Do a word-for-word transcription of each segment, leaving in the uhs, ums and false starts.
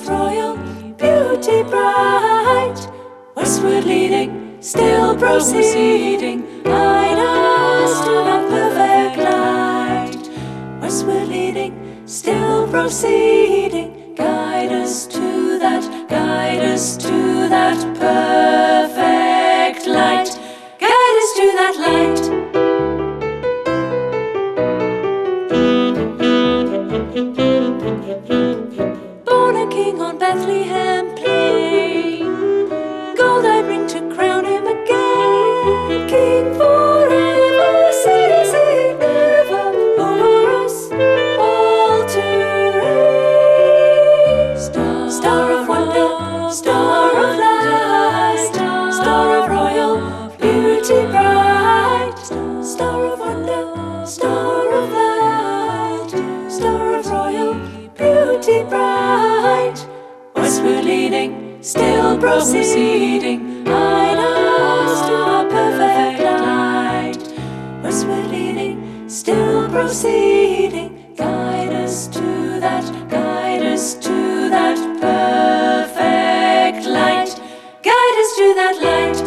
of royal beauty bright, westward leading, still proceeding, guide us to that perfect light. Westward leading, still proceeding, guide us to that, guide us to that perfect light. Guide us to that light. Born a king on Bethlehem plain, gold I bring to crown him again. King forever, sing, sing ever, over us all to reign. Star, star of wonder, star of light, star of royal beauty bright, star of wonder, star of light, star of royal beauty bright, westward leading, still proceeding, guide us to our perfect light. Westward leading, still proceeding, guide us to that, guide us to that perfect light. Guide us to that light.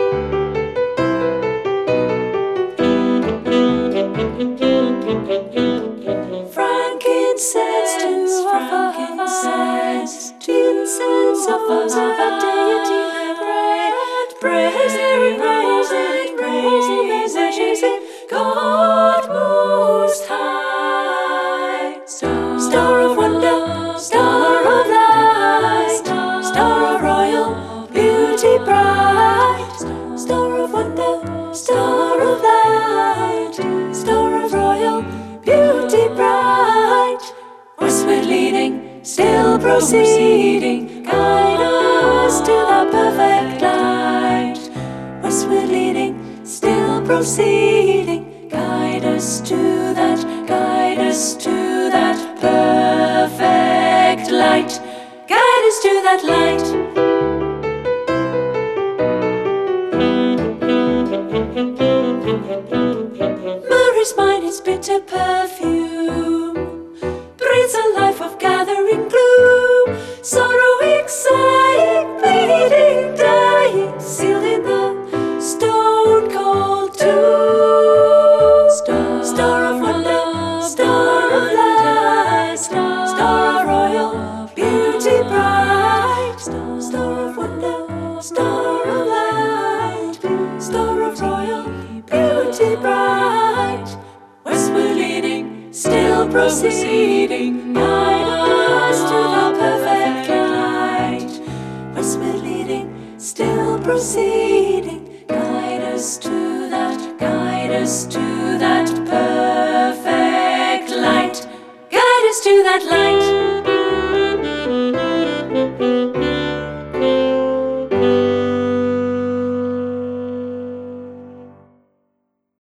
Frankincense to frankincense, incense offers of a deity bright. Praise Him, praise Him, praise Him, praise Him, God most high. Star, star of wonder, star of light, star of royal beauty bright, star of wonder, star of light, star of royal beauty bright, westward leading, still proceeding, guide us to the perfect light. Westward leading, still proceeding, guide us to that, guide us to that perfect light. Guide us to that light. Mary's mind, its bitter perfume, breathes a life of gathering gloom. Sorrow, exciting, bleeding, dying, sealed in the stone cold tomb. Star, star of wonder, star of light, star of royal beauty bright, star of wonder, star of light, star of royal beauty bright, westward leading, still proceeding, guide us to the perfect light. Westward leading, still proceeding, guide us to that, guide us to that perfect light. Guide us to that light.